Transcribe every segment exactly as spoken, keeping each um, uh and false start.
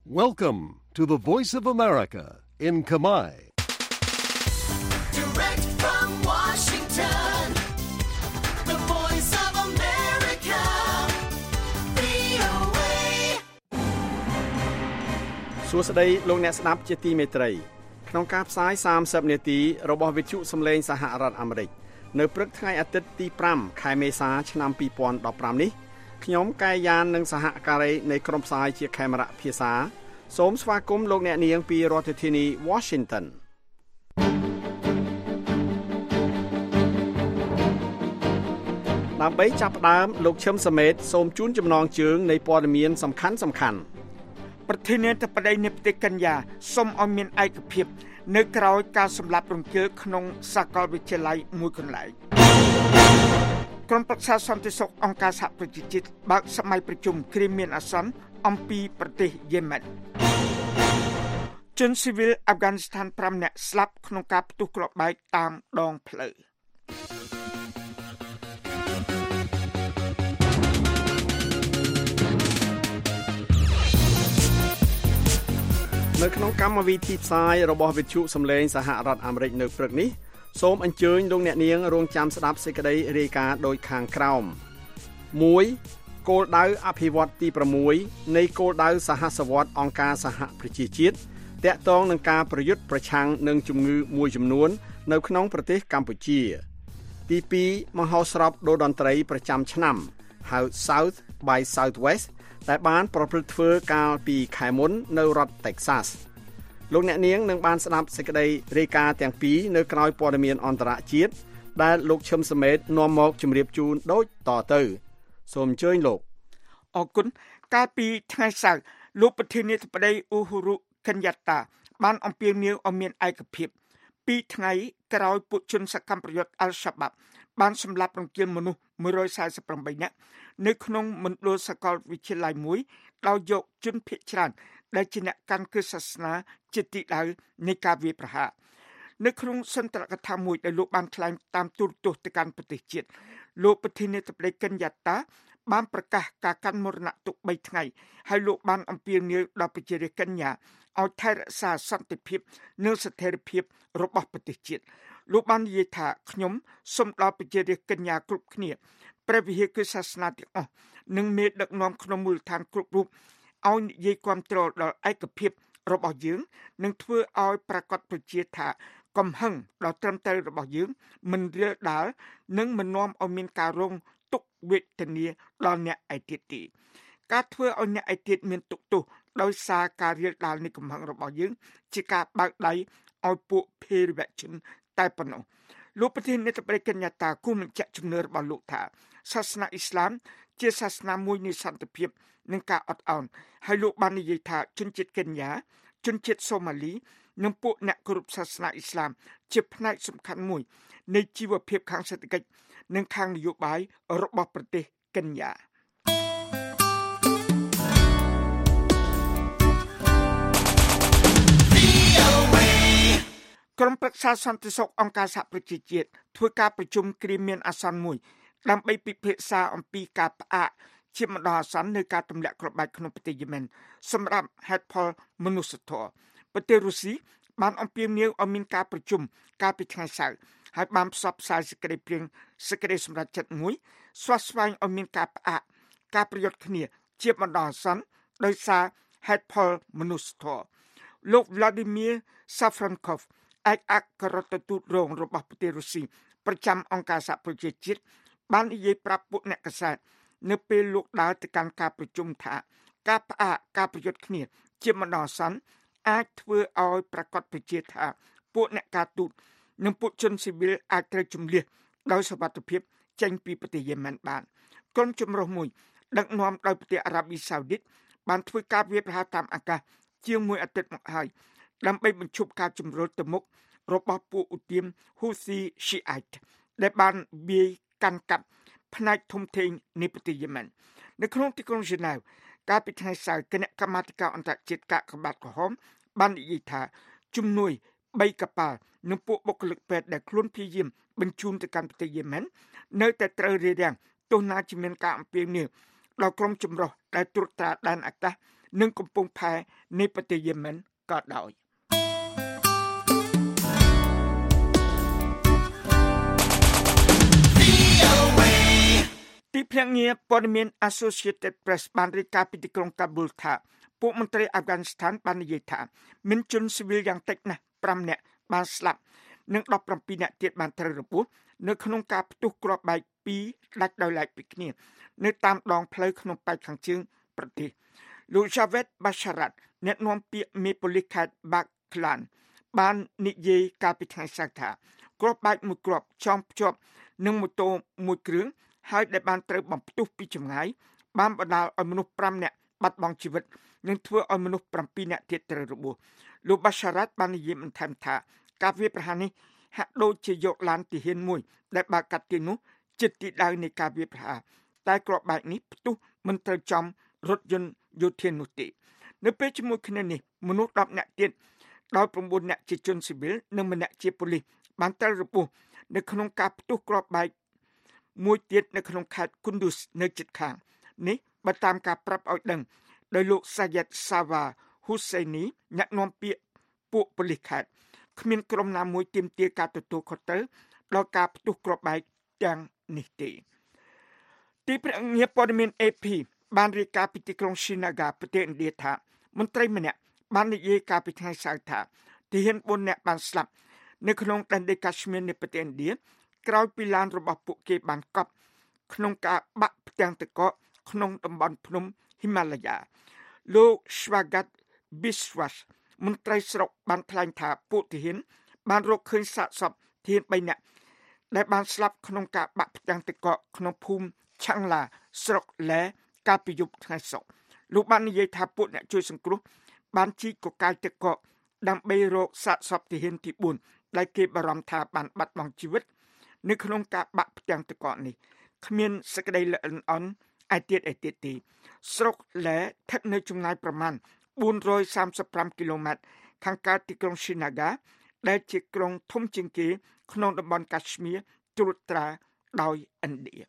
Welcome to the Voice of America in Khmer. Direct from Washington, the Voice of America, វី អូ เอសួស្តីលោកអ្នកស្ដាប់ជាទីមេត្រីក្នុងការផ្សាយសាមសិបនាទីរបស់វិទ្យុសំឡេងសហរដ្ឋអាមេរិកនៅព្រឹកថ្ងៃអាទិត្យទីប្រាំខែមេសាឆ្នាំពីរពាន់ដប់ប្រាំនេះខ្ញុំកែយ៉ាននិងសហការីនៃក្រុមផ្សាយជាខេមរៈភាសាសូមស្វាគមន៍លោកអ្នកនាងពីរដ្ឋធានី Washington ដើម្បីចាប់ផ្ដើមលោកឈឹមសមេតសូមជូនចំណងជើងនៃព័ត៌មានសំខាន់សំខាន់ប្រធានាធិបតីនៃប្រទេសកេនយ៉ាសូមឲ្យមានឯកភាពនៅក្រៅការសម្លាប់រង្គាលក្នុងសាកលវិទ្យាល័យមួយកន្លែងក្រុមប្រឹក្សាសន្តិសុខអង្គការសហប្រជាជាតិបើកសម័យប្រជុំគ្រាមានអាសន្នអំពីប្រទេសយេម៉ែនជនស៊ីវិលអាហ្វហ្គានីស្ថានប្រាំនាក់ស្លាប់ក្នុងការផ្ទុះគ្រាប់បែកតាមដងផ្លូវនៅក្នុងកម្មវិធីផ្សាយរបស់វិទ្យុសំឡេងសហរដ្ឋអាមេរិកនៅព្រឹកនេះសូមអញ្ជើញលោកអ្នកនាងរងចាំស្ដាប់សេចក្តីរាយការណ៍ដូចខាងក្រោម មួយគោលដៅអភិវឌ្ឍន៍ទីប្រាំមួយ នៃគោលដៅសហសវត្សរ៍អង្គការសហប្រជាជាតិទាក់ទងនឹងការប្រយុទ្ធប្រឆាំងនឹងជំងឺមួយចំនួននៅក្នុងប្រទេសកម្ពុជា ទីពីរមហោស្រពដូរតន្ត្រីប្រចាំឆ្នាំហៅ South by Southwest ដែលបានប្រព្រឹត្តធ្វើកាលពីខែមុននៅរដ្ឋ Texas លោកអ្នកនាងនឹងបានស្ដាប់សេចក្តីរាយការណ៍ទាំងពីរនៅក្រោយព័ត៌មានអន្តរជាតិដែលលោកឈឹមសមេតនាំមកជម្រាបជូនដូចតទៅសូមអញ្ជើញលោកអរគុណកាលពីថ្ងៃសៅរ៍លោកប្រធានាធិបតីអ៊ូហ៊ូរុកេនយ៉ាតា បានអំពាវនាវឲ្យមានឯកភាពពីរថ្ងៃក្រោយពួកជនសកម្មប្រយុទ្ធអល់shabaabបានសម្លាប់រង្គាលមនុស្សមួយរយសែនសិបប្រាំបីនាក់នៅក្នុងមណ្ឌលសាកលវិទ្យាល័យមួយដោយយកជនភៀសច្រើនដែលជាអ្នកកាន់គ្រឹះសាសនាជាទីដៅនៃការវាយប្រហារនៅក្នុងសន្ទរកថាមួយដែលលោកបានថ្លែងតាមទូរទស្សន៍ទៅកាន់ប្រទេសជាតិលោកប្រធានាធិបតីកេនយ៉ាតាបានប្រកាសការកាន់មរណទុក្ខបីថ្ងៃហើយលោកបានអំពាវនាវដល់ប្រជារាស្ត្រកេនយ៉ាឲ្យថែរក្សាសន្តិភាពនិងស្ថិរភាពរបស់ប្រទេសជាតិលោកបាននិយាយថាខ្ញុំសូមដល់ប្រជារាស្ត្រកេនយ៉ាគ្រប់គ្នាព្រះវិហារគឺសាសនាទាំងអស់និងមេដឹកនាំក្នុងមូលដ្ឋានគ្រប់រូបឲ្យនិយាយគាំទ្រដល់ឯកភាពរបស់យើងនិងធ្វើឲ្យប្រកាសប្រជាថាកំហឹងដល់ត្រឹមត្រូវរបស់យើងមិនរាលដាលនិងមិននាំឲ្យមានការរងទុក្ខវេទនាដល់អ្នកឯទៀតទេការធ្វើឲ្យអ្នកឯទៀតមានទុក្ខទោសដោយសារការរាលដាលនៃកំហឹងរបស់យើងជាការបើកដៃឲ្យពួកភេរវជនតែប៉ុណ្ណោះលោកប្រធានាធិបតីកេនយ៉ាតាគូបញ្ជាក់ជំនឿរបស់លោកថាសាសនាអ៊ីស្លាមជាសាសនាមួយនៃសន្តិភាពនិងការអត់ឱនហើយលោកបាននិយាយថាជនជាតិកេនយ៉ាជនជាតិសូម៉ាលីនិងពួកអ្នកគោរពសាសនាអ៊ីស្លាមជាផ្នែកសំខាន់មួយនៃជីវភាពខាងសេដ្ឋកិច្ចនិងខាងនយោបាយរបស់ប្រទេសកេនយ៉ាក្រុមប្រឹក្សាសន្តិសុខអង្គការសហប្រជាជាតិធ្វើការប្រជុំគ្រាមានអាសន្នមួយដើម្បីពិភាក្សាអំពីការផ្អាកជាបណ្ដោះអាសន្ននៃការទម្លាក់គ្រាប់បែកក្នុងប្រទេសយេម៉ែនសម្រាប់ហេតុផលមនុស្សធម៌ប្រទេសរុស្ស៊ីបានអំពាវនាវឲ្យមានការប្រជុំកាលពីថ្ងៃសៅរ៍ហើយបានផ្សព្វផ្សាយសេចក្តីព្រាងសេចក្តីសម្រេចចិត្តមួយស្វាស្វែងឲ្យមានការផ្អាកការប្រយុទ្ធគ្នាជាបណ្ដោះអាសន្នដោយសារហេតុផលមនុស្សធម៌លោក Vladimir Safronkov ឯកអគ្គរដ្ឋទូតរងរបស់ប្រទេសរុស្ស៊ីប្រចាំអង្គការសហប្រជាជាតិបាននិយាយប្រាប់ពួកអ្នកកាសែតនៅពេលលោកដើរទៅកាន់ការប្រជុំថាការផ្អាកការប្រយុទ្ធគ្នាជាបណ្ដោះអាសន្នអាចធ្វើឲ្យប្រកាសប្រជាថាពួកអ្នកការទូតនិងពួកជនស៊ីវិលអាចត្រូវជំនះដោយសុវត្ថិភាពចេញពីប្រទេសយេម៉ែនបានក្រុមចម្រុះមួយដឹកនាំដោយប្រទេសអារ៉ាប៊ីសាអូឌីតបានធ្វើការវាយប្រហារតាមអាកាសជាងមួយអាទិត្យមកហើយដើម្បីបញ្ឈប់ការជំរុញទៅមុខរបស់ពួកឧទាម Houthi Shiite ដែលបានវាយកាន់កាប់ផ្នែកធំធេងនៃប្រទេសយេម៉ែននៅក្នុងទីក្រុងហ្សឺណែវកាលពីថ្ងៃសៅរ៍គណៈកម្មាធិការអន្តរជាតិកាកបាទក្រហមបាននិយាយថាជំនួយបីកប៉ាល់និងពួកបុគ្គលិកពេទ្យដែលខ្លួនព្យាយាមបញ្ជូនទៅកាន់ប្រទេសយេម៉ែននៅតែត្រូវរារាំងទោះណាជាមានការអំពាវនាវដល់ក្រុមចម្រុះដែលត្រួតត្រាដែនអាកាសនិងកំពង់ផែនៃប្រទេសយេម៉ែនក៏ដោយទីភ្នាក់ងារព័ត៌មាន Associated Press បានរាយការណ៍ពីទីក្រុងកាប៊ូលថាពួកមន្ត្រីអាហ្វហ្គានីស្ថានបាននិយាយថាមានជនស៊ីវិលយ៉ាងតិចណាស់ប្រាំនាក់បានស្លាប់និងដប់ប្រាំពីរនាក់ទៀតបានត្រូវរបួសនៅក្នុងការផ្ទុះគ្រាប់បែកពីរដាច់ដោយឡែកពីគ្នានៅតាមដងផ្លូវក្នុងប៉ែកខាងជើងប្រទេសលោក Javed Basharat អ្នកនាំពាក្យមេប៉ូលីសខេត្ត Baghlan បាននិយាយកាលពីថ្ងៃសៅរ៍ថាគ្រាប់បែកមួយគ្រាប់ចងភ្ជាប់នឹងម៉ូតូមួយគ្រឿងហើយដែលបានត្រូវបំផ្ទុះពីចម្ងាយបានបណ្ដាលឲ្យមនុស្សប្រាំនាក់បាត់បង់ជីវិតនិងធ្វើឲ្យមនុស្សប្រាំពីរនាក់ទៀតត្រូវរបួសលោក Basharat បាននិយាយបន្ថែមថាការវាយប្រហារនេះហាក់ដូចជាយកឡានទាហានមួយដែលបើកកាត់ទីនោះជិតទីដៅនៃការវាយប្រហារតែគ្រាប់បែកនេះផ្ទុះមិនត្រូវចំរថយន្តយោធានោះទេនៅពេលជាមួយគ្នានេះមនុស្សដប់នាក់ទៀតដោយ៩នាក់ជាជនស៊ីវិលនិងម្នាក់ជាប៉ូលីសបានត្រូវរបួសនៅក្នុងការផ្ទុះគ្រាប់បែកមួយទៀតនៅក្នុងខេត្ត Kunduz នៅជិតខាងនេះបើតាមការប្រាប់ឲ្យដឹងដោយលោក Syed Sawa Hussaini អ្នកនាំពាក្យពួកប៉ូលីសខេត្តគ្មានក្រុមណាមួយទាមទារការទទួលខុសត្រូវដល់ការផ្ទុះគ្រាប់បែកទាំងនេះទេទីភ្នាក់ងារព័ត៌មាន A P បានរាយការណ៍ពីទីក្រុង Srinagar ប្រទេសឥណ្ឌាថាមន្ត្រីម្នាក់បាននិយាយកាលពីថ្ងៃសៅរ៍ថាទាហានបួននាក់បានស្លាប់នៅក្នុងដែនដីកាಶ್មៀរនៃប្រទេសឥណ្ឌាក្រោយពីឡានរបស់ពួកគេបានកប់ក្នុងការបាក់ផ្ទាំងទឹកកកក្នុងតំបន់ភ្នំ Himalaya លោក Shwagat Biswas មន្ត្រីស្រុកបានថ្លែងថាពួកទាហានបានរកឃើញសាកសពទាហានបីនាក់ដែលបានស្លាប់ក្នុងការបាក់ផ្ទាំងទឹកកកក្នុងភូមិ Changla ស្រុកលែកាលពីយប់ថ្ងៃសុក្រលោកបាននិយាយថាពួកអ្នកជួយសង្គ្រោះបានជីកកកាយទឹកកកដើម្បីរកសាកសពទាហានទីបួនដែលគេបារម្ភថាបានបាត់បង់ជីវិតនៅក្នុងការបាក់ផ្ទាំងទឹកកកនេះគ្មានសេចក្តីល្អិតល្អន់ឯទៀតឯទៀតទេស្រុកលែស្ថិតនៅចម្ងាយប្រមាណបួនរយសាមសិបប្រាំគីឡូម៉ែត្រខាងកើតទីក្រុង Srinagar ដែលជាក្រុងធំជាងគេក្នុងតំបន់កាಶ್មៀរត្រួតត្រាដោយឥណ្ឌា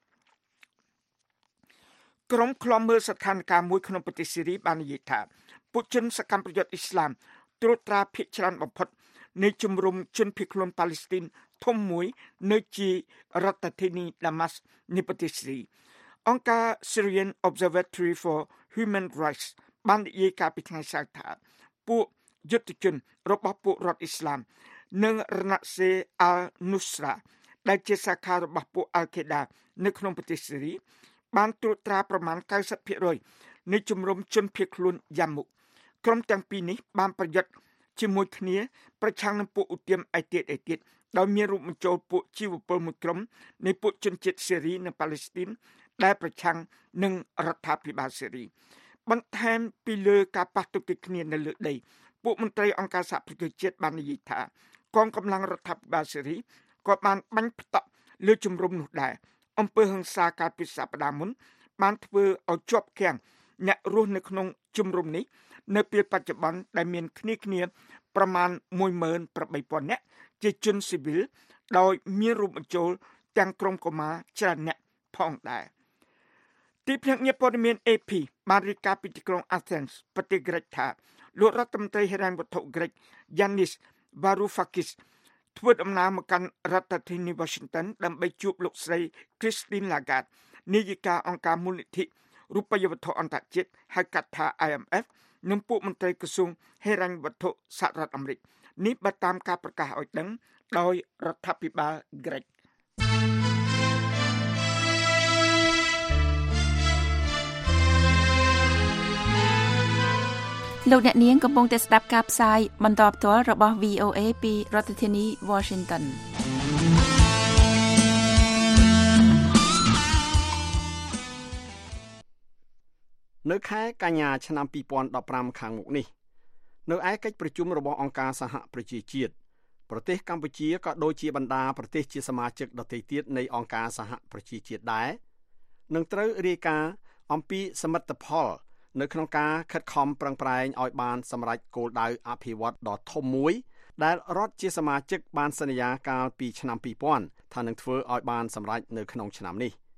ក្រុមឃ្លាំមើលស្ថានភាពមួយក្នុងប្រទេសស៊ីរីបាននិយាយថាពួកជនសកម្មប្រយុទ្ធអ៊ីស្លាមត្រួតត្រាភាគច្រើនបំផុតនៃជំរំជនភៀសខ្លួនប៉ាឡេស្ទីនធំមួយនៅជារដ្ឋធានី Damas នៃប្រទេសស៊ីរីអង្គការ Syrian Observatory for Human Rights បាននិយាយកាលពីថ្ងៃសៅរ៍ថាពួកយុទ្ធជនរបស់ពួករដ្ឋអ៊ីស្លាមនិងរណសេរ Al-Nusra ដែលជាសាខារបស់ពួក Al-Qaeda នៅក្នុងប្រទេសស៊ីរីបានត្រួតត្រាប្រមាណ កៅសិបភាគរយ នៃជំរំជនភៀសខ្លួនយ៉ាមុខក្រុមទាំងពីរនេះបានប្រយុទ្ធជាមួយគ្នាប្រឆាំងនឹងពួកឧទាមឯទៀតឯទៀតដោយមានរួមបញ្ចូលពួកជីវពលមួយក្រុមនៃពួកជនជាតិសេរីនិងប៉ាឡេស្ទីនដែលប្រឆាំងនឹងរដ្ឋាភិបាលសេរីបន្ថែមពីលើការប៉ះទង្គិចគ្នានៅលើដីពួកមន្ត្រីអង្គការសហប្រជាជាតិបាននិយាយថាកងកម្លាំងរដ្ឋាភិបាលសេរីក៏បានបាញ់ផ្តក់លើជំរំនោះដែរអំពើហិង្សាកាលពីសប្តាហ៍មុនបានធ្វើឲ្យជាប់គាំងអ្នករស់នៅក្នុងជំរំនេះនៅពេលបច្ចុប្បន្នដែលមានគ្នាគ្នាប្រមាណមួយម៉ឺនប្រាំបីពាន់នាក់ជាជនស៊ីវិលដោយមានរួមបញ្ចូលទាំងក្រុមកុមារច្រើនអ្នកផងដែរទីភ្នាក់ងារព័ត៌មាន A P បានរាយការណ៍ពីទីក្រុង Athens ប្រទេសក្រិកថាលោករដ្ឋមន្ត្រីហិរញ្ញវត្ថុក្រិក Yanis Varoufakis ធ្វើដំណើរមកកាន់រដ្ឋធានី Washington ដើម្បីជួបលោកស្រី Christine Lagarde នាយិកាអង្គការមូលនិធិរូបិយវត្ថុអន្តរជាតិហៅកាត់ថា I M F និងពួកមន្ត្រីក្រសួងហិរញ្ញវត្ថុសហរដ្ឋអាមេរិកនេះបើតាមការប្រកាសឲ្យដឹងដោយរដ្ឋាភិបាលក្រិកលោកអ្នកនាងកំពុងតែស្ដាប់ការផ្សាយបន្តផ្ទាល់របស់ V O A ពីរដ្ឋធានី Washington នៅខែកញ្ញាឆ្នាំពីរពាន់ដប់ប្រាំខាងមុខនេះនៅឯកិច្ចប្រជុំរបស់អង្គការសហប្រជាជាតិប្រទេសកម្ពុជាក៏ដូចជាបណ្ដាប្រទេសជាសមាជិកដទៃទៀតនៃអង្គការសហប្រជាជាតិដែរនឹងត្រូវរាយការណ៍អំពីសមិទ្ធផលនៅក្នុងការខិតខំប្រឹងប្រែងឲ្យបានសម្រេចគោលដៅអភិវឌ្ឍន៍ដ៏ធំមួយដែលរដ្ឋជាសមាជិកបានសន្យាកាលពីឆ្នាំពីរពាន់ថានឹងធ្វើឲ្យបានសម្រេចនៅក្នុងឆ្នាំនេះគ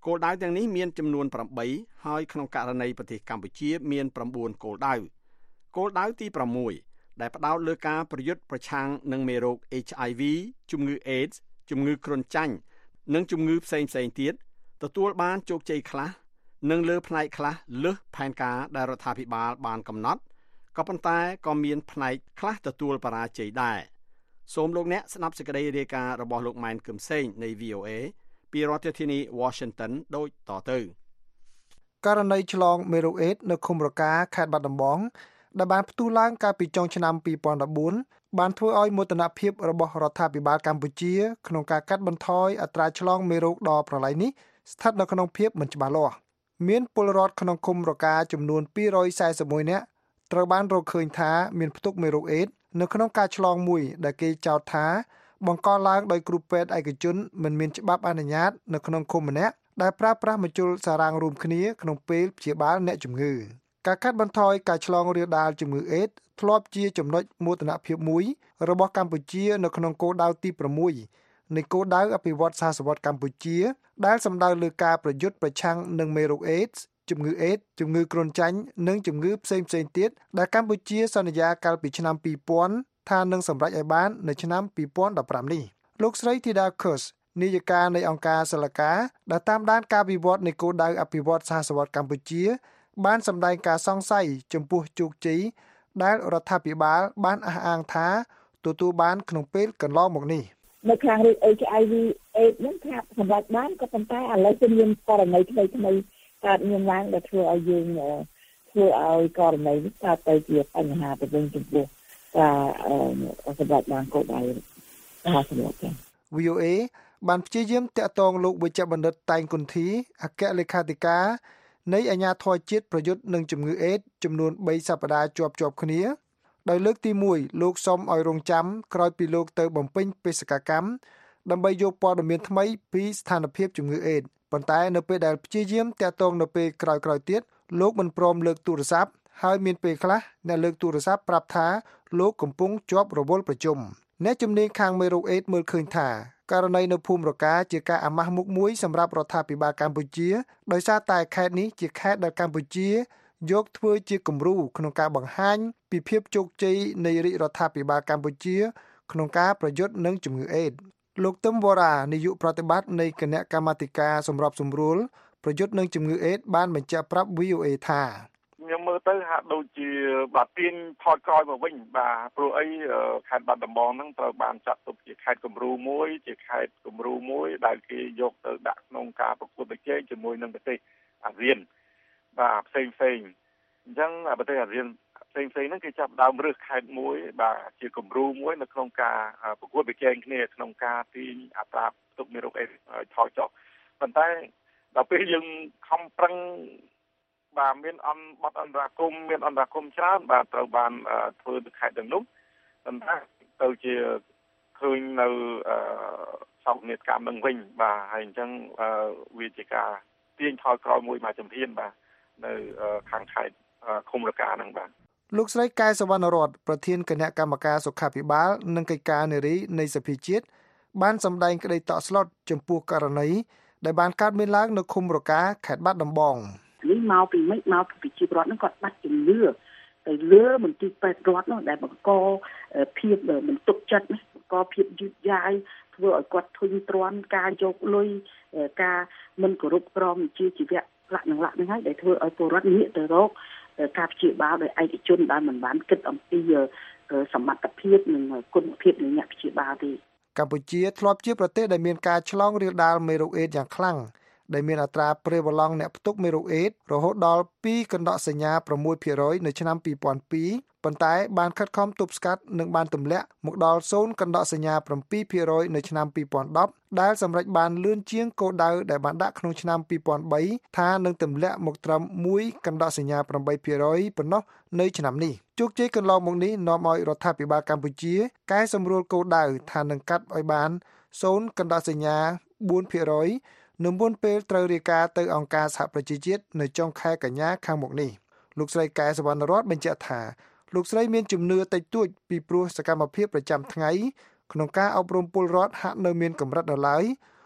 គោលដៅទាំងនេះមានចំនួនប្រាំបីហើយក្នុងករណីប្រទេសកម្ពុជាមានប្រាំបួនគោលដៅគោលដៅទីប្រាំមួយដែលផ្ដោតលើការប្រយុទ្ធប្រឆាំងនឹងមេរោគ H I V ជំងឺ AIDS ជំងឺគ្រុនចាញ់និងជំងឺផ្សេងៗទៀតទទួលបានជោគជ័យខ្លះនិងលើផ្នែកខ្លះលើសផែនការដែលរដ្ឋាភិបាលបានកំណត់ក៏ប៉ុន្តែក៏មានផ្នែកខ្លះទទួលបរាជ័យដែរសូមលោកអ្នកស្ដាប់សេចក្តីរាយការណ៍របស់លោកម៉ែនគឹមសេងនៃ V O A ពីរដ្ឋធានី Washington ដូចតទៅករណីឆ្លងមេរោគអេដនៅឃុំរកាខេត្តបាត់ដំបងដែលបានផ្ទុះឡើងកាលពីចុងឆ្នាំពីរពាន់ដប់បួនបានធ្វើឲ្យមោទនភាពរបស់រដ្ឋាភិបាលកម្ពុជាក្នុងការកាត់បន្ថយអត្រាឆ្លងមេរោគដ៏ប្រឡាយនេះស្ថិតនៅក្នុងភាពមិនច្បាស់លាស់មានពលរដ្ឋក្នុងឃុំរកាចំនួនពីររយសែសិបមួយនាក់ត្រូវបានរកឃើញថាមានផ្ទុកមេរោគអេដនៅក្នុងការឆ្លងមួយដែលគេចោទថាបង្កឡើងដោយគ្រូពេទ្យឯកជនមិនមានច្បាប់អនុញ្ញាតនៅក្នុងឃុំម្នាក់ដែលប្រើប្រាស់មជ្ឈុលសារ៉ាំងរួមគ្នាក្នុងពេលព្យាបាលអ្នកជំងឺការកាត់បន្ថយការឆ្លងរាលដាលជំងឺអេដធ្លាប់ជាចំណុចមោទនភាពមួយរបស់កម្ពុជានៅក្នុងគោលដៅទីប្រាំមួយនៃគោលដៅអភិវឌ្ឍសាសវត្តកម្ពុជាដែលសំដៅលើការប្រយុទ្ធប្រឆាំងនឹងមេរោគអេដជំងឺអេដជំងឺគ្រុនចាញ់និងជំងឺផ្សេងៗទៀតដែលកម្ពុជាសន្យាកាលពីឆ្នាំពីរពាន់ថានឹងសម្រេចឲ្យបាននៅឆ្នាំពីរពាន់ដប់ប្រាំនេះលោកស្រីធីតាខូសនាយិកានៃអង្គការសិលកាដែលតាមដានការវិវត្តនៃគោលដៅអភិវឌ្ឍសាសវត្តកម្ពុជាបានសម្ដែងការសង្ស័យចំពោះជោគជ័យដែលរដ្ឋាភិបាលបានអះអាងថាទទួលបានក្នុងពេលកន្លងមកនេះនៅខាងរឿង H I V AIDS ហ្នឹងថាសម្រាប់បានក៏ប៉ុន្តែឥឡូវគឺមានករណីថ្មីថ្មីកើតមានឡើងដែលធ្វើឲ្យយើងធ្វើឲ្យករណីនេះកើតទៅជាបញ្ហាទៅវិញចំពោះការសម្រាប់បានគោលដៅថាសម្រាប់ចា៎ V O A បានព្យាយាមតាក់ទងលោកវេជ្ជបណ្ឌិតតែងគុន្ធីអគ្គលេខាធិការនៃអាជ្ញាធរជាតិប្រយុទ្ធនឹងជំងឺអេដចំនួនបីសប្តាហ៍ជាប់ជាប់គ្នាដោយលើកទីមួយលោកសុំឲ្យរងចាំក្រោយពីលោកទៅបំពេញបេសកកម្មដើម្បីយកព័ត៌មានថ្មីពីស្ថានភាពជំងឺអេដប៉ុន្តែនៅពេលដែលព្យាយាមតាក់ទងនៅពេលក្រោយៗទៀតលោកមិនព្រមលើកទូរស័ព្ទហើយមានពេលខ្លះអ្នកលើកទូរស័ព្ទប្រាប់ថាលោកកំពុងជាប់រវល់ប្រជុំអ្នកជំនាញខាងមេរោគអេដមើលឃើញថាករណីនៅភូមិរកាជាការអាម៉ាស់មុខមួយសម្រាប់រដ្ឋាភិបាលកម្ពុជាដោយសារតែខេត្តនេះជាខេត្តដែលកម្ពុជាយកធ្វើជាគំរូក្នុងការបង្ហាញពីភាពជោគជ័យនៃរាជរដ្ឋាភិបាលកម្ពុជាក្នុងការប្រយុទ្ធនឹងជំងឺអេដលោកទឹមវរ៉ានាយកប្រតិបត្តិនៃគណៈកម្មាធិការសម្របសម្រួលប្រយុទ្ធនឹងជំងឺអេដបានបញ្ជាក់ប្រាប់ V O A ថាខ្ញុំមើលទៅហាក់ដូចជាបាទទាញថយក្រោយមកវិញបាទព្រោះអីខេត្តបាត់ដំបងហ្នឹងត្រូវបានចាត់ទុកជាខេត្តគំរូមួយជាខេត្តគំរូមួយដែលគេយកទៅដាក់ក្នុងការប្រកួតប្រជែងជាមួយនឹងប្រទេសអាស៊ានបាទផ្សេងផ្សេងអញ្ចឹងប្រទេសអាស៊ានផ្សេងផ្សេងហ្នឹងគេចាប់ដើមរើសខេត្តមួយបាទជាគំរូមួយនៅក្នុងការប្រកួតប្រជែងគ្នាក្នុងការទាញអត្រាផ្ទុកមេរោគអេដថយចុះប៉ុន្តែដល់ពេលយើងខំប្រឹងបាទមានអន្តបទអន្តរាគមមានអន្តរាគមច្រើនបាទត្រូវបានធ្វើទៅខេត្តទាំងនោះប៉ុន្តែទៅជាឃើញនៅសោកនាដកម្មនឹងវិញបាទហើយអញ្ចឹងវាជាការទាញថយក្រោយមួយមកជំហានបាទនៅខាងខេត្តឃុំរកាហ្នឹងបាទលោកស្រីកែសវណ្ណរតន៍ប្រធានគណៈកម្មការសុខាភិបាលនិងកិច្ចការនារីនៃសភាជាតិបានសម្ដែងក្តីតក់ស្លុតចំពោះករណីដែលបានកើតមានឡើងនៅឃុំរកាខេត្តបាត់ដំបងនេះមកពីមិនមកពីប្រជាពលរដ្ឋហ្នឹងគាត់បាត់ជំនឿទៅលើមន្ទីរពេទ្យរដ្ឋនោះដែលបង្កភាពមិនទុកចិត្តបង្កភាពយឺតយ៉ាវធ្វើឲ្យគាត់ធុញទ្រាន់ការយកលុយការមិនគោរពក្រមវិជ្ជាជីវៈលក្ខណៈលក្ខហ្នឹងហើយដែលធ្វើឲ្យពលរដ្ឋងាកទៅរកការព្យាបាលដោយឯកជនដែលមិនបានគិតអំពីសមត្ថភាពនិងគុណភាពនៃអ្នកព្យាបាលទេកម្ពុជាធ្លាប់ជាប្រទេសដែលមានការឆ្លងរាលដាលមេរោគអេដយ៉ាងខ្លាំងដែលមានអត្រាព្រាវឡង់អ្នកផ្ទុកមេរោគអេដរហូតដល់ពីរកណ្ដកសញ្ញាប្រាំមួយភាគរយនៅឆ្នាំពីរពាន់ពីរប៉ុន្តែបានខិតខំទប់ស្កាត់និងបានទម្លាក់មកដល់ศูนย์កណ្ដកសញ្ញាប្រាំពីរភាគរយនៅឆ្នាំពីរពាន់ដប់ដែលសម្រេចបានលឿនជាងគោលដៅដែលបានដាក់ក្នុងឆ្នាំពីរពាន់បីថានឹងទម្លាក់មកត្រឹមមួយកណ្ដកសញ្ញាប្រាំបីភាគរយប៉ុណ្ណោះនៅឆ្នាំនេះជោគជ័យកន្លងមកនេះនាំឲ្យរដ្ឋាភិបាលកម្ពុជាកែសម្រួលគោលដៅថានឹងកាត់ឲ្យបានศูนย์កណ្ដកសញ្ញាបួនភាគរយនៅមុនពេលត្រូវរាយការណ៍ទៅអង្គការសហប្រជាជាតិនៅចុងខែកញ្ញាខាងមុខនេះលោកស្រីកែសវណ្ណរតន៍បញ្ជាក់ថាលោកស្រីមានជំនឿតិចតួចពីព្រោះសកម្មភាពប្រចាំថ្ងៃក្នុងការអប់រំពលរដ្ឋហាក់នៅមានកម្រិតនៅឡើយ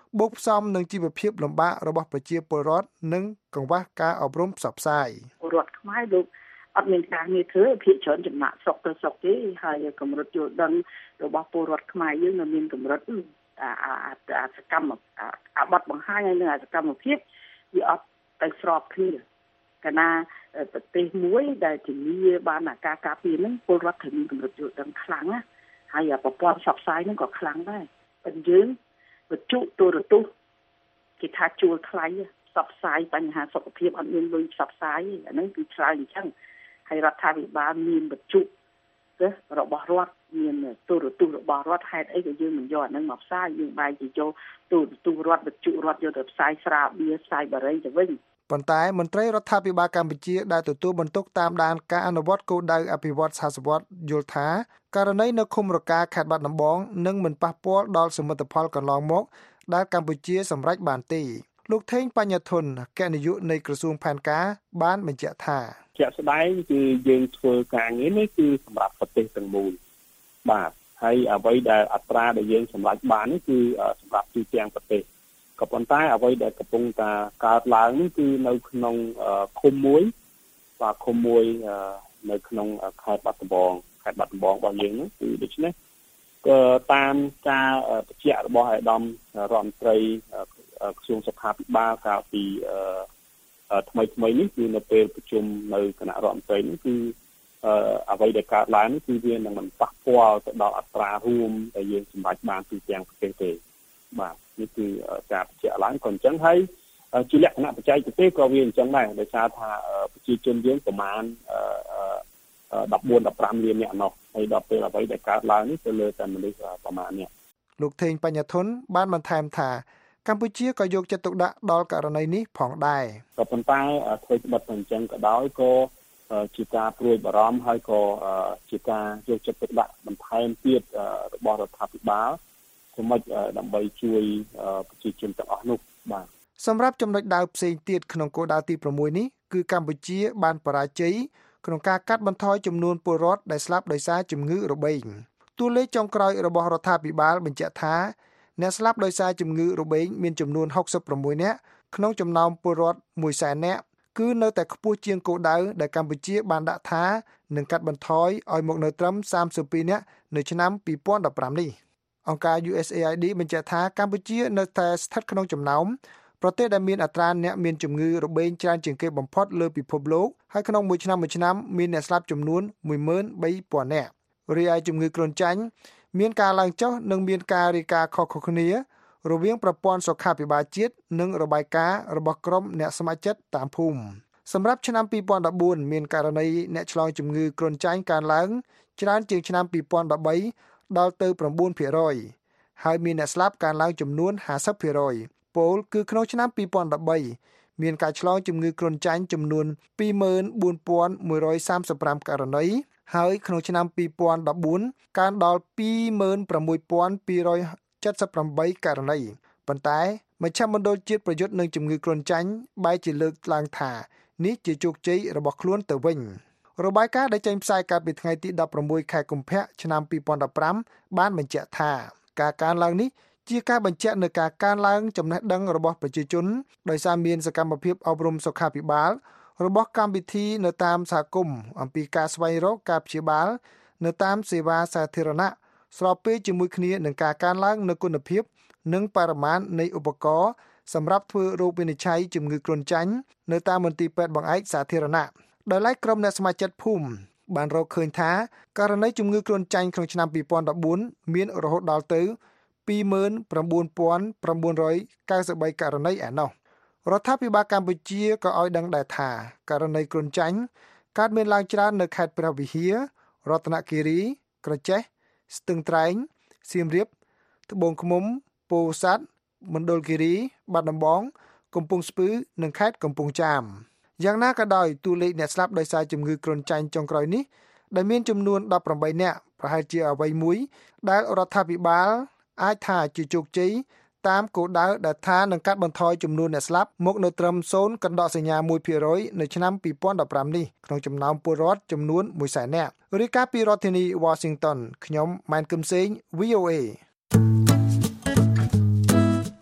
បូកផ្សំនឹងជីវភាពលំបាករបស់ប្រជាពលរដ្ឋនិងកង្វះការអប់រំផ្សព្វផ្សាយពលរដ្ឋខ្មែរលោកអត់មានការងារធ្វើភាគច្រើនចំណាក់ស្រុកទៅស្រុកទេហើយកម្រិតយល់ដឹងរបស់ពលរដ្ឋខ្មែរយើងនៅមានកម្រិតអាអាសកម្មអាបត្តិបង្ហាញហើយនឹងអាសកម្មភាពវាអត់ទៅស្របគ្នាកាលណាប្រទេសមួយដែលជំនាញបានអាការការពារហ្នឹងពលរដ្ឋត្រូវមានកម្រិតយល់ដឹងខ្លាំងណាហើយប្រព័ន្ធផ្សព្វផ្សាយហ្នឹងក៏ខ្លាំងដែរប៉ុន្តែយើងវិទ្យុទូរទស្សន៍គេថាជួលថ្លៃផ្សព្វផ្សាយបញ្ហាសុខភាពអត់មានលុយផ្សព្វផ្សាយអាហ្នឹងគឺឆ្លើយអញ្ចឹងហើយរដ្ឋាភិបាលមានវិទ្យុរបស់រដ្ឋមានទូរទស្សន៍របស់រដ្ឋហេតុអីក៏យើងមិនយកអាហ្នឹងមកផ្សាយយើងបែរជាយកទូរទស្សន៍រដ្ឋវិទ្យុរដ្ឋយកទៅផ្សាយស្រាបៀរផ្សាយបារីទៅវិញប៉ុន្តែមន្ត្រីរដ្ឋាភិបាលកម្ពុជាដែលទទួលបន្ទុកតាមដានការអនុវត្តគោលដៅអភិវឌ្ឍសហសវត្តយល់ថាករណីនៅឃុំរកាខេត្តបាត់ដំបងនឹងមិនប៉ះពាល់ដល់សមិទ្ធផលកន្លងមកដែលកម្ពុជាសម្រេចបានទេលោកថេងបញ្ញធនអគ្គនាយកនៃក្រសួងផែនការបានបញ្ជាក់ថាជាក់ស្ដែងគឺយើងធ្វើការងារនេះគឺសម្រាប់ប្រទេសទាំងមូលបាទហើយអ្វីដែលអត្រាដែលយើងសម្រេចបាននេះគឺសម្រាប់ទូទាំងប្រទេសក៏ប៉ុន្តែអ្វីដែលកំពុងតែកើតឡើងនេះគឺនៅក្នុងឃុំមួយបាទឃុំមួយនៅក្នុងខេត្តបាត់ដំបងខេត្តបាត់ដំបងរបស់យើងនោះគឺដូច្នេះក៏តាមការបញ្ជាក់របស់អាដាមរដ្ឋមន្ត្រីក្រសួងសុខាភិបាលកាលពីថ្មីថ្មីនេះគឺនៅពេលប្រជុំនៅគណៈរដ្ឋមន្ត្រីនេះគឺអ្វីដែលកើតឡើងនេះគឺវានឹងមិនប៉ះពាល់ទៅដល់អត្រារួមដែលយើងសម្រេចបានទូទាំងប្រទេសទេបាទនេះគឺការបញ្ជាក់ឡើងក៏អញ្ចឹងហើយជាលក្ខណៈបច្ចេកទេសក៏វាអញ្ចឹងដែរដោយសារថាប្រជាជនយើងប្រមាណដប់បួន ដប់ប្រាំលានអ្នកនោះហើយដល់ពេលអ្វីដែលកើតឡើងនេះទៅលើតែមនុស្សប្រមាណនេះលោកថេងបញ្ញធនបានបន្ថែមថាកម្ពុជាក៏យកចិត្តទុកដាក់ដល់ករណីនេះផងដែរក៏ប៉ុន្តែធ្វើច្បាប់អញ្ចឹងក៏ដោយក៏ជាការព្រួយបារម្ភហើយក៏ជាការយកចិត្តទុកដាក់បន្ថែមទៀតរបស់រដ្ឋាភិបាលសម្រាប់ដើម្បីជួយប្រជាជនទាំងអស់នោះបាទសម្រាប់ចំណុចដៅផ្សេងទៀតក្នុងគោលដៅទីប្រាំមួយនេះគឺកម្ពុជាបានបរាជ័យក្នុងការកាត់បន្ថយចំនួនពលរដ្ឋដែលស្លាប់ដោយសារជំងឺរបេងតួលេខចុងក្រោយរបស់រដ្ឋាភិបាលបញ្ជាក់ថាអ្នកស្លាប់ដោយសារជំងឺរបេងមានចំនួនហុកសិបប្រាំមួយនាក់ក្នុងចំណោមពលរដ្ឋមួយសែននាក់គឺនៅតែខ្ពស់ជាងគោលដៅដែលកម្ពុជាបានដាក់ថានឹងកាត់បន្ថយឲ្យមកនៅត្រឹមសាមសិបពីរនាក់នៅឆ្នាំពីរពាន់ដប់ប្រាំនេះអង្គការ U S A I D បញ្ជាក់ថាកម្ពុជានៅតែស្ថិតក្នុងចំណោមប្រទេសដែលមានអត្រាអ្នកមានជំងឺរបេងច្រើនជាងគេបំផុតលើពិភពលោកហើយក្នុងមួយឆ្នាំមួយឆ្នាំមានអ្នកស្លាប់ចំនួនមួយម៉ឺនបីពាន់នាក់រីឯជំងឺគ្រុនចាញ់មានការឡើងចុះនិងមានការរាយការណ៍ខុសៗគ្នារវាងប្រព័ន្ធសុខាភិបាលជាតិនិងរបាយការណ៍របស់ក្រុមអ្នកស្ម័គ្រចិត្តតាមភូមិសម្រាប់ឆ្នាំពីរពាន់ដប់បួនមានករណីអ្នកឆ្លងជំងឺគ្រុនចាញ់កើនឡើងច្រើនជាងឆ្នាំពីរពាន់ដប់បីដល់ទៅប្រាំបួនភាគរយហើយមានអ្នកស្លាប់កើនឡើងចំនួនហាសិបភាគរយពោលគឺក្នុងឆ្នាំពីរពាន់ដប់បីមានការឆ្លងជំងឺគ្រុនចាញ់ចំនួនពីរម៉ឺនបួនពាន់មួយរយសាមសិបប្រាំករណីហើយក្នុងឆ្នាំពីរពាន់ដប់បួនកើនដល់ពីរម៉ឺនប្រាំមួយពាន់ពីររយចិតសិបប្រាំបីករណីប៉ុន្តែមជ្ឈមណ្ឌលជាតិប្រយុទ្ធនឹងជំងឺគ្រុនចាញ់បែរជាលើកឡើងថានេះជាជោគជ័យរបស់ខ្លួនទៅវិញរបាយការណ៍ដែលចេញផ្សាយកាលពីថ្ងៃទីដប់ប្រាំមួយខែកុម្ភៈឆ្នាំពីរពាន់ដប់ប្រាំបានបញ្ជាក់ថាការកើនឡើងនេះជាការបញ្ជាក់នូវការកើនឡើងចំណេះដឹងរបស់ប្រជាជនដោយសារមានសកម្មភាពអប់រំសុខាភិបាលរបស់កម្មវិធីនៅតាមសហគមន៍អំពីការស្វែងរកការព្យាបាលនៅតាមសេវាសាធារណៈស្របពេលជាមួយគ្នានឹងការកើនឡើងនូវគុណភាពនិងបរិមាណនៃឧបករណ៍សម្រាប់ធ្វើរោគវិនិច្ឆ័យជំងឺគ្រុនចាញ់នៅតាមមន្ទីរពេទ្យបង្អែកសាធារណៈដោយឡែកក្រុមអ្នកស្ម័គ្រចិត្តភូមិបានរកឃើញថាករណីជំងឺគ្រុនចាញ់ក្នុងឆ្នាំពីរពាន់ដប់បួនមានរហូតដល់ទៅពីរម៉ឺនប្រាំបួនពាន់ប្រាំបួនរយកៅសិបបីករណីឯណោះរដ្ឋាភិបាលកម្ពុជាក៏ឲ្យដឹងដែរថាករណីគ្រុនចាញ់កើតមានឡើងច្រើននៅខេត្តព្រះវិហាររតនគិរីក្រចេះស្ទឹងត្រែងសៀមរាបត្បូងឃ្មុំពោធិ៍សាត់មណ្ឌលគិរីបាត់ដំបងកំពង់ស្ពឺនិងខេត្តកំពង់ចាមយ៉ាងណាក៏ដោយតួលេខអ្នកស្លាប់ដោយសារជំងឺគ្រុនចាញ់ចុងក្រោយនេះដែលមានចំនួនដប់ប្រាំបីនាក់ប្រហែលជាអ្វីមួយដែលរដ្ឋាភិបាលអាចថាជាជោគជ័យតាមគោលដៅដែលថានឹងកាត់បន្ថយចំនួនអ្នកស្លាប់មកនៅត្រឹមศูนย์កណ្ដកសញ្ញាមួយភាគរយនៅឆ្នាំពីរពាន់ដប់ប្រាំនេះក្នុងចំណោមពលរដ្ឋចំនួនមួយសែននាក់រាយការណ៍ពីរដ្ឋធានី Washington ខ្ញុំម៉ែនគឹមសេង V O A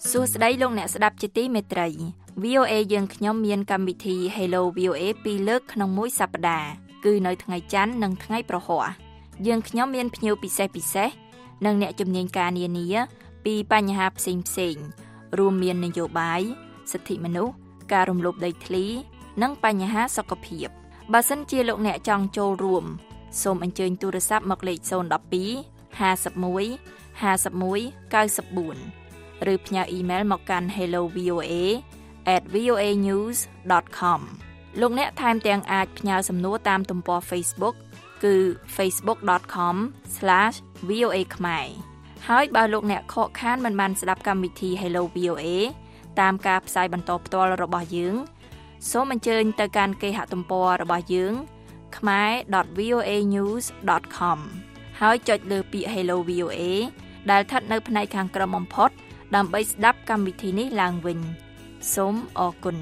សួស្តីលោកអ្នកស្ដាប់ជាទីមេត្រី វី អូ เอ យើងខ្ញុំមានកម្មវិធី Hello វី អូ เอ ពីរលើកក្នុងមួយសប្តាហ៍គឺនៅថ្ងៃច័ន្ទនិងថ្ងៃប្រហ័សយើងខ្ញុំមានភ្ញៀវពិសេសពិសេសនិងអ្នកជំនាញការនានាពីបញ្ហាផ្សេងផ្សេងរួមមាននយោបាយសិទ្ធិមនុស្សការរំលោភដីធ្លីនិងបញ្ហាសុខភាពបើសិនជាលោកអ្នកចង់ចូលរួមសូមអញ្ជើញទូរស័ព្ទមកលេខศูนย์ một hai ห้าสิบเอ็ด ห้าสิบเอ็ด เก้าสิบสี่ឬផ្ញើអ៊ីមែលមកកាន់ hello v o a at v o a news dot com លោកអ្នកថែមទាំងអាចផ្ញើសំណួរតាមទំព័រ Facebook គឺ facebook dot com slash v o a ខ្មែរហើយបើលោកអ្នកខកខានមិនបានស្ដាប់កម្មវិធី Hello វី អូ เอ តាមការផ្សាយបន្តផ្ទាល់របស់យើងសូមអញ្ជើញទៅកាន់គេហទំព័ររបស់យើង khmae dot v o a news dot com ហើយចុចលើពាក្យ Hello វី អូ เอ ដែលស្ថិតនៅផ្នែកខាងក្រោមបំផុតដើម្បីស្ដាប់កម្មវិធីនេះឡើងវិញសូមអរគុណ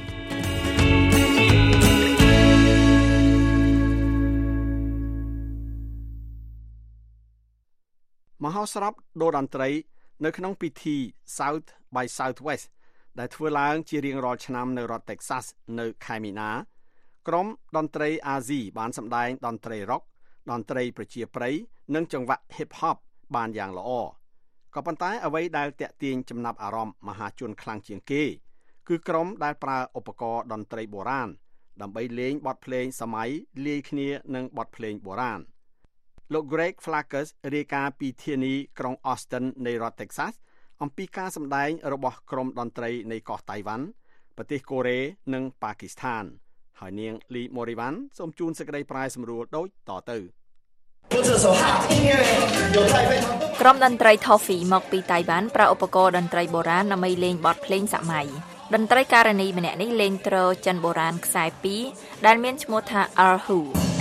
មហោស្រពដូរតន្ត្រីនៅក្នុងពិធី South by Southwest ដែលធ្វើឡើងជារៀងរាល់ឆ្នាំនៅរដ្ឋ Texas នៅខែមីនាក្រុមតន្ត្រីអាស៊ីបានសម្ដែងតន្ត្រី Rock តន្ត្រីប្រជាប្រិយនិងចង្វាក់ Hip Hop បានយ៉ាងល្អក៏ប៉ុន្តែអ្វីដែលទាក់ទាញចំណាប់អារម្មណ៍មហាជនខ្លាំងជាងគេគឺក្រុមដែលប្រើឧបករណ៍តន្ត្រីបុរាណដើម្បីលេងបទភ្លេងសម័យលាយគ្នានឹងបទភ្លេងបុរាណលោក Greg Flackers រាយការណ៍ពីធានីក្រុង Austin នៃរដ្ឋ Texas អំពីការសម្ដែងរបស់ក្រុមតន្ត្រីនៃកោះតៃវ៉ាន់ប្រទេសកូរ៉េនិងប៉ាគីស្ថានហើយនាង Lee Morivan សូមជូនសេចក្តីប្រាយសម្រួលដូចតទៅក្រុមតន្ត្រី Toffee មកពីតៃវ៉ាន់ប្រើឧបករណ៍តន្ត្រីបុរាណដើម្បីលេងបទភ្លេងសម័យតន្ត្រីការនីម្នាក់នេះលេងទ្រចិនបុរាណខ្សែពីរដែលមានឈ្មោះថា Erhu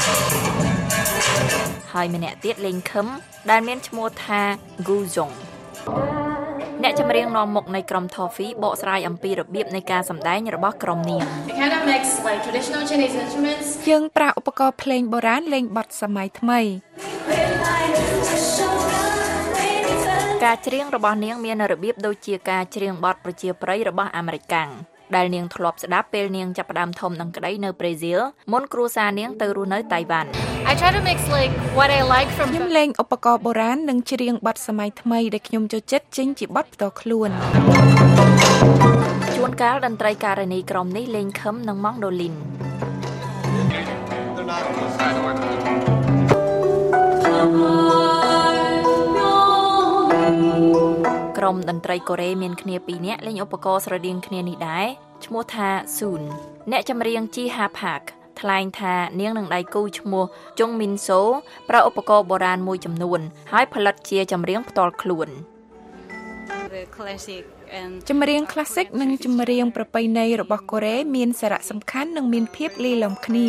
ហើយម្នាក់ទៀតលេងខឹមដែលមានឈ្មោះថា Guzhong អ្នកចម្រៀងនាំមុខនៃក្រុម Toffee បកស្រាយអំពីរបៀបនៃការសម្ដែងរបស់ក្រុមនាងយើងប្រើឧបករណ៍ភ្លេងបុរាណលេងបទសម័យថ្មីការច្រៀងរបស់នាងមានរបៀបដូចជាការច្រៀងបទប្រជាប្រិយរបស់អាមេរិកាំងដែលនាងធ្លាប់ស្ដាប់ពេលនាងចាប់ផ្ដើមធំនឹងក្តីនៅប្រេស៊ីលមុនគ្រួសារនាងទៅរស់នៅតៃវ៉ាន់ I try to mix like what I like from ខ្ញុំលេងឧបករណ៍បុរាណនិងច្រៀងបទសម័យថ្មីដែលខ្ញុំចូលចិត្តចេញជាបទផ្ទាល់ខ្លួនជួនកាលតន្ត្រីការនីក្រុមនេះលេងខឹមនិងម៉ង់ដូលីនក្រុមតន្ត្រីកូរ៉េមានគ្នាពីរនាក់លេងឧបករណ៍ស្រដៀងគ្នានេះដែរឈ្មោះថា Soon អ្នកចម្រៀង Ji Ha Park ថ្លែងថានាងនឹងដៃគូឈ្មោះ Jung Min So ប្រើឧបករណ៍បុរាណមួយចំនួនហើយផលិតជាចម្រៀងផ្ទាល់ខ្លួនចម្រៀង Classic និងចម្រៀងប្រពៃណីរបស់កូរ៉េមានសារៈសំខាន់និងមានភាពលាយឡំគ្នា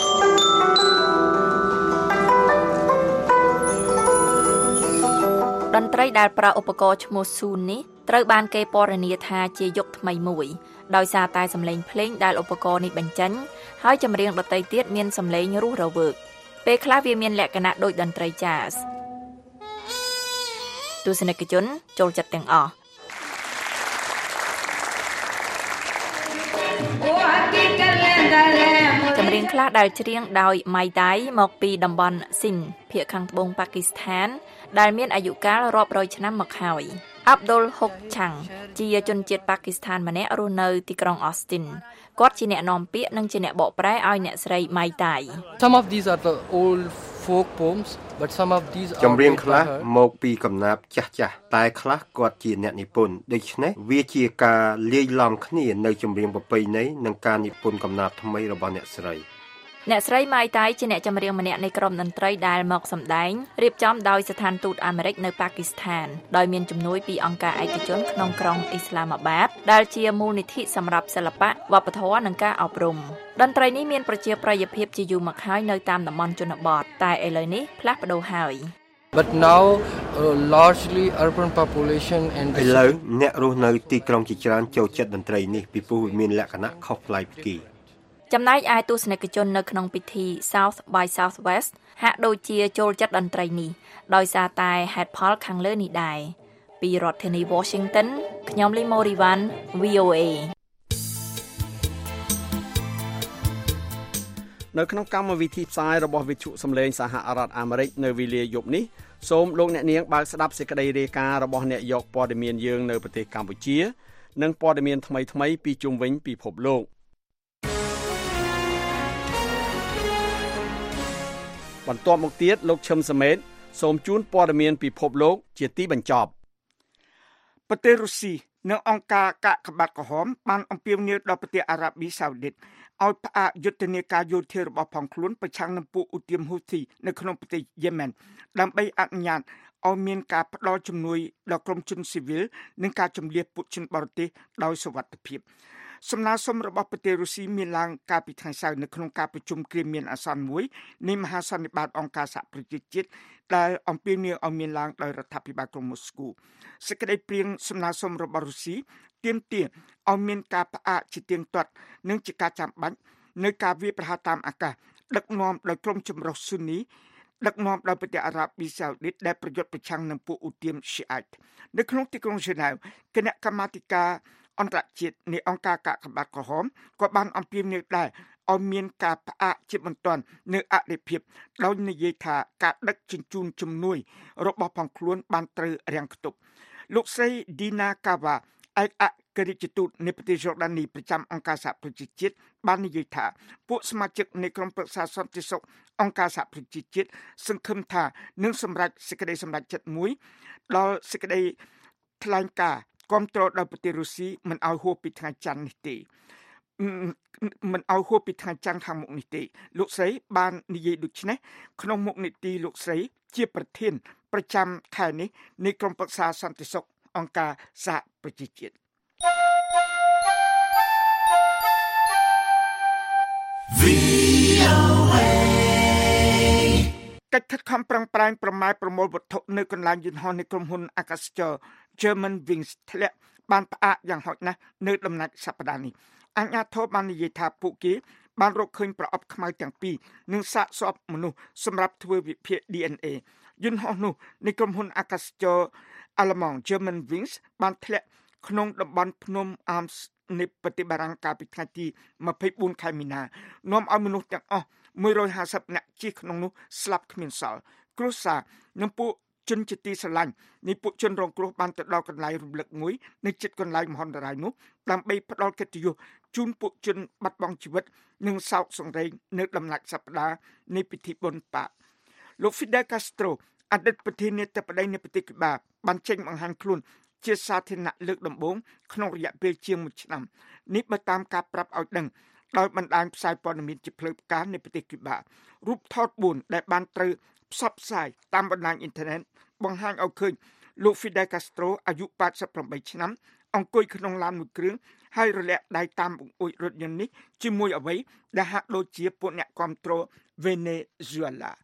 តន្ត្រីដែលប្រើឧបករណ៍ឈ្មោះ Soon នេះត្រូវបានគេពណ៌នាថាជាយុគថ្មីមួយដោយសារតែសំឡេងភ្លេងដែលឧបករណ៍នេះបញ្ចេញហើយចម្រៀងដទៃទៀតមានសំឡេងរស់រវើកពេលខ្លះវាមានលក្ខណៈដូចតន្ត្រី Jazz ទស្សនិកជនចូលចិត្តទាំងអស់ចម្រៀងខ្លះដែលច្រៀងដោយម៉ៃដៃមកពីតំបន់ស៊ីនភាគខាងត្បូងប៉ាគីស្ថានដែលមានអាយុកាលរាប់រយឆ្នាំមកហើយអាប់ឌុលហុកឆាំងជាជនជាតិប៉ាគីស្ថានម្នាក់រស់នៅទីក្រុង Austin គាត់ជាអ្នកនាំពាក្យនិងជាអ្នកបកប្រែឲ្យអ្នកស្រីម៉ៃតៃ Some of these are the old folk poems but some of these are ចម្រៀងខ្លះមកពីកំណាព្យចាស់ចាស់តែខ្លះគាត់ជាអ្នកនិពន្ធដូច្នេះវាជាការលាយឡំគ្នានៅចម្រៀងប្រពៃណីនិងការនិពន្ធកំណាព្យថ្មីរបស់អ្នកស្រីអ្នកស្រីម៉ៃតៃជាអ្នកចម្រៀងម្នាក់នៃក្រុមតន្ត្រីដែលមកសម្ដែងរៀបចំដោយស្ថានទូតអាមេរិកនៅប៉ាគីស្ថានដោយមានជំនួយពីអង្គការឯកជនក្នុងក្រុងអ៊ីស្លាមាបាតដែលជាមូលនិធិសម្រាប់សិល្បៈវប្បធម៌និងការអប់រំតន្ត្រីនេះមានប្រជាប្រិយភាពជាយូរមកហើយនៅតាមតំបន់ជនបទតែឥឡូវនេះផ្លាស់ប្ដូរហើយ But now uh, largely urban population and ឥឡូវអ្នករស់នៅទីក្រុងជាច្រើនចូលចិត្តតន្ត្រីនេះពីព្រោះវាមានលក្ខណៈខុសប្លែកពីគេចំណែកឯទស្សនិកជននៅក្នុងពិធី South by Southwest ហាក់ដូចជាចូលចិត្តតន្ត្រីនេះដោយសារតែហេតុផលខាងលើនេះដែរពីរដ្ឋធានី Washington ខ្ញុំលីម៉ូរីវ៉ាន់ វី អូ เอនៅក្នុងកម្មវិធីផ្សាយរបស់វិទ្យុសំឡេងសហរដ្ឋអាមេរិកនៅវេលាយប់នេះសូមលោកអ្នកនាងបើកស្ដាប់សេចក្តីរាយការណ៍របស់អ្នកយកព័ត៌មានយើងនៅប្រទេសកម្ពុជានិងព័ត៌មានថ្មីៗពីជុំវិញពិភពលោកបន្ទាប់មកទៀតលោកឈឹមសមេតសូមជូនព័ត៌មានពិភពលោកជាទីបញ្ចប់ប្រទេសរុស្ស៊ីនិងអង្គការកាកបាទក្រហមបានអំពាវនាវដល់ប្រទេសអារ៉ាប៊ីសាអូឌីតឲ្យផ្អាកយុទ្ធនាការយោធារបស់ផងខ្លួនប្រឆាំងនឹងពួកឧទាមហ៊ូធីនៅក្នុងប្រទេសយេម៉ែនដើម្បីអនុញ្ញាតឲ្យមានការផ្ដល់ជំនួយដល់ក្រុមជនស៊ីវិលនិងការជំនះពួកជនបរទេសដោយសុវត្ថិភាពសំណើសុំរបស់ប្រទេសរុស្ស៊ីមានឡើងកាលពីថ្ងៃសៅរ៍នៅក្នុងការប្រជុំគ្រាមានអាសន្នមួយនៃមហាសន្និបាតអង្គការសហប្រជាជាតិដែលអំពាវនាវឲ្យមានឡើងដោយរដ្ឋាភិបាលក្រុងមូស្គូសេចក្តីព្រាងសំណើសុំរបស់រុស្ស៊ីទាមទារឲ្យមានការផ្អាកជាទៀងទាត់និងជាការចាំបាច់នៅការវាយប្រហារតាមអាកាសដឹកនាំដោយក្រុមចម្រុះស៊ូនីដឹកនាំដោយប្រទេសអារ៉ាប៊ីសាអូឌីតដែលប្រយុទ្ធប្រឆាំងនឹងពួកឧទាមឈីអាតនៅក្នុងទីក្រុងហ្សឺណែវគណៈកម្មាធិការអន្តរជាតិនៃអង្គការកាកបាទក្រហមក៏បានអំពាវនាវដែរឲ្យមានការផ្អាកជាបន្ទាន់នៅអធិភាពដោយនិយាយថាការដឹកជញ្ជូនជំនួយរបស់ផងខ្លួនបានត្រូវរាំងខ្ទប់លោកស្រី Dina Kawa ឯកអគ្គរដ្ឋទូតនៃប្រទេសយូដានីប្រចាំអង្គការសហប្រជាជាតិបាននិយាយថាពួកសមាជិកនៃក្រុមប្រឹក្សាសន្តិសុខអង្គការសហប្រជាជាតិសង្ឃឹមថានឹងសម្រេចសេចក្តីសម្រេចចិត្តមួយដល់សេចក្តីថ្លែងការណ៍គាំទ្រដល់ប្រទេសរុស្ស៊ីមិនឲ្យហួសពីថ្ងៃច័ន្ទនេះទេមិនឲ្យហួសពីថ្ងៃច័ន្ទខាងមុខនេះទេលោកស្រីបាននិយាយដូចនេះក្នុងមុខនីតិលោកស្រីជាប្រធានប្រចាំខែនេះនៃក្រុមប្រឹក្សាសន្តិសុខអង្គការសហប្រជាជាតិ វី អូ เอ កិច្ចខិតខំប្រឹងប្រែងប្រម៉ែប្រមូលវត្ថុនៅកន្លែងយន្តហោះនៃក្រុមហ៊ុនអាកាសចរ Germanwings ធ្លាក់បានផ្អាកយ៉ាងហោចណាស់នៅដំណាច់សប្តាហ៍នេះអាជ្ញាធរបាននិយាយថាពួកគេបានរកឃើញប្រអប់ខ្មៅទាំងពីរនិងសាកសពមនុស្សសម្រាប់ធ្វើវិភាគ ឌី អេន เอ យន្តហោះនោះនៃក្រុមហ៊ុនអាកាសចរអាល្លឺម៉ង់ Germanwings បានធ្លាក់ក្នុងតំបន់ភ្នំ Alps នៃប្រទេសបារាំងកាលពីថ្ងៃទីម្ភៃបួនខែមីនានាំឲ្យមនុស្សទាំងអស់មួយរយហាសិបនាក់ជិះក្នុងនោះស្លាប់គ្មានសល់គ្រួសារនិងពួកជនជាទីស្រឡាញ់នៃពួកជនរងគ្រោះបានទៅដល់កន្លែងរំលឹកមួយនៅជិតកន្លែងមហន្តរាយនោះដើម្បីផ្ដល់កិត្តិយសជូនពួកជនបាត់បង់ជីវិតនិងសោកសង្រេងនៅដំណាច់សប្តាហ៍នៃពិធីបុណ្យបាលោក Fidel Castro អតីតប្រធានាធិបតីនៃប្រទេសគូបាបានចេញបង្ហាញខ្លួនជាសាធារណៈលើកដំបូងក្នុងរយៈពេលជាងមួយឆ្នាំនេះបើតាមការប្រាប់ឲ្យដឹងដោយបណ្ដាញផ្សាយព័ត៌មានជាផ្លូវការនៃប្រទេសគូបារូបថតបួនដែលបានត្រូវផ្សព្វផ្សាយតាមបណ្ដាញអ៊ីនធឺណិតបង្ហាញឲ្យឃើញលោក Fidel Castro អាយុប៉ាត់សិបប្រាំបីឆ្នាំអង្គុយក្នុងឡានមួយគ្រឿងហើយរលាក់ដៃតាមបង្អួចរថយន្តនេះជាមួយអ្វីដែលហាក់ដូចជាពួកអ្នកគាំទ្រវេណេស៊ុយអេឡា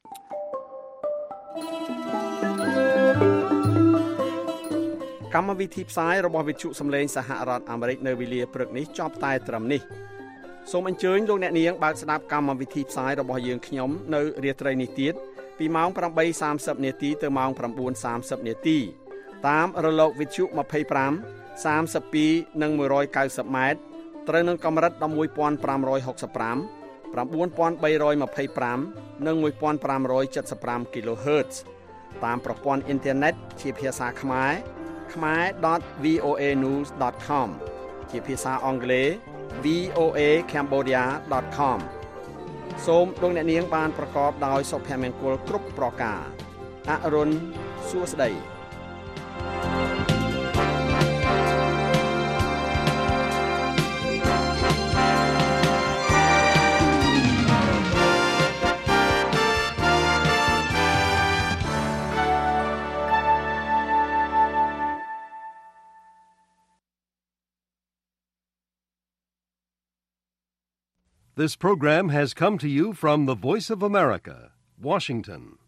កម្មវិធីផ្សាយរបស់វិទ្យុសំឡេងសហរដ្ឋអាមេរិកនៅវេលាព្រឹកនេះចប់តែត្រឹមនេះសូមអញ្ជើញលោកអ្នកនាងបើកស្ដាប់កម្មវិធីផ្សាយរបស់យើងខ្ញុំនៅរាត្រីនេះទៀតពីម៉ោង ប្រាំបីសាមសិប នាទីទៅម៉ោង ប្រាំបួនសាមសិប នាទីតាមរលកវិទ្យុម្ភៃប្រាំ សាមសិបពីរ និងមួយរយកៅសិបម៉ែត្រត្រូវនឹងកម្រិត ១១ពាន់ប្រាំរយហុកសិបប្រាំ ៩ពាន់បីរយម្ភៃប្រាំ និងមួយពាន់ប្រាំរយចិតសិបប្រាំ គីឡូហឺត តាមប្រព័ន្ធអ៊ីនធឺណិតជាភាសាខ្មែរខ្មែរ .វី អូ เอ news ដត com ជាភាសាអង់គ្លេស វី អូ เอ cambodia ដត com សូមលោកអ្នកនាងបានប្រកបដោយសុភមង្គលគ្រប់ប្រការអរុនសួស្តី This program has come to you from the Voice of America, Washington.